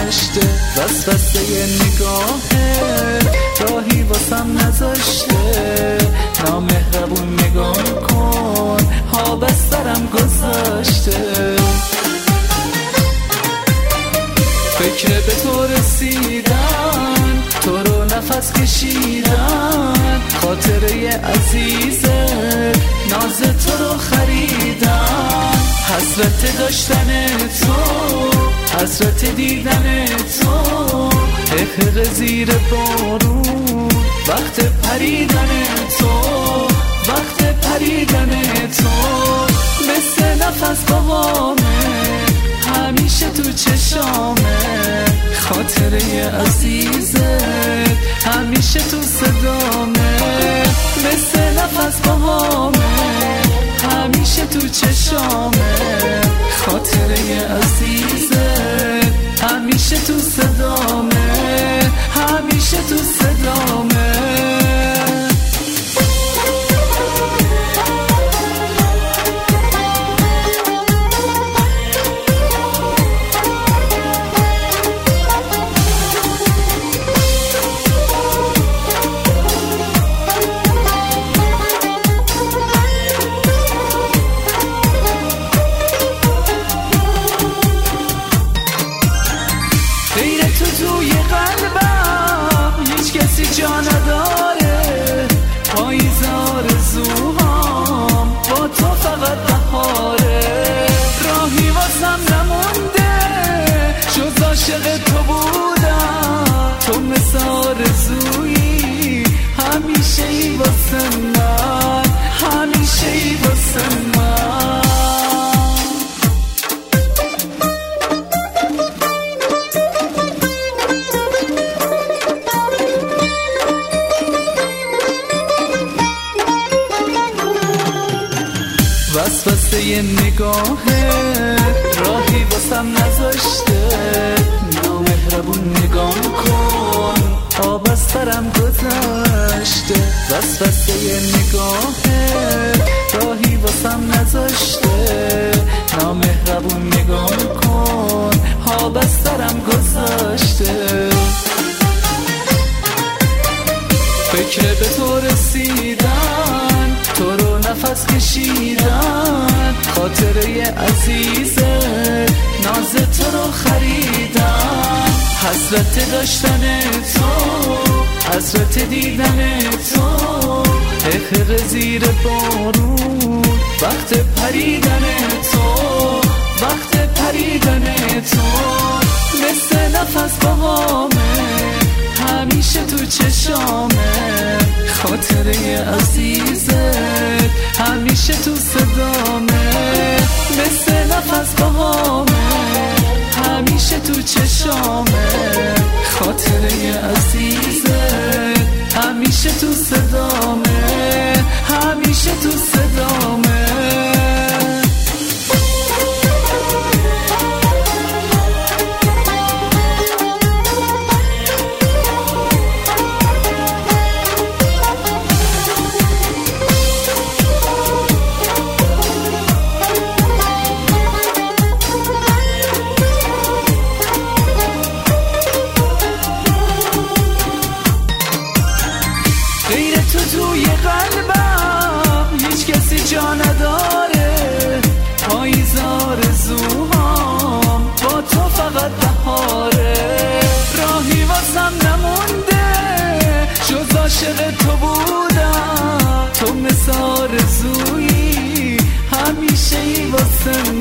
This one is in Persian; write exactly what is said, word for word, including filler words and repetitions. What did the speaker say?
گذشته، وسوسه نگاهه راهی واسم نذاشته. نامهربون نگاه کن، ها از سرم گذاشته. فکر به تو رسیدن، تو رو نفس کشیدن، خاطره عزیزه ناز تو رو خریدن. حسرت داشتن تو، حسرت دیدن تو، اخر زیر بارون، وقت پریدن تو، وقت پریدن تو. مثل نفس بهامه همیشه تو چشامه، خاطره عزیزه همیشه تو صدامه. مثل نفس بهامه همیشه تو چشامه، خاطره عزیزه همیشه تو صدامه، همیشه تو صدامه. غیر تو توی قلبم هیچ کسی جا نداره. پاییز آرزوهام با تو فقط بهاره. راهی واسم نمونده جز عاشق تو بودم. تو مثل آرزویی همیشه ای واسه من، همیشه ای واسه من. وسوسه نگاهه راهی واسم نذاشته. نامهربون نگاه کن، آب از سرم گذشته. وسوسه نگاهه راهی واسم نذاشته. نامهربون نگاه کن، آب از سرم گذاشته. فکر به تو رسیدن، تو رو نفس کشیدن، خاطره عزیزه ناز تو رو خریدن. حسرت داشتن تو، حسرت دیدن تو، اخر زیر بارون، وقت پریدن تو، وقت پریدن تو. مثل نفس بهامه همیشه تو چشامه، خاطره عزیزه همیشه تو صدامه. مثل نفس بهامه همیشه تو چشامه، خاطره عزیزه همیشه تو صدامه، همیشه تو صدامه. غیر تو توی قلبم هیچ کسی جا نداره. پاییز آرزوهام با تو فقط بهاره. راهی واسم نمونده جز عاشق تو بودم. تو مثل آرزویی همیشه ای واسه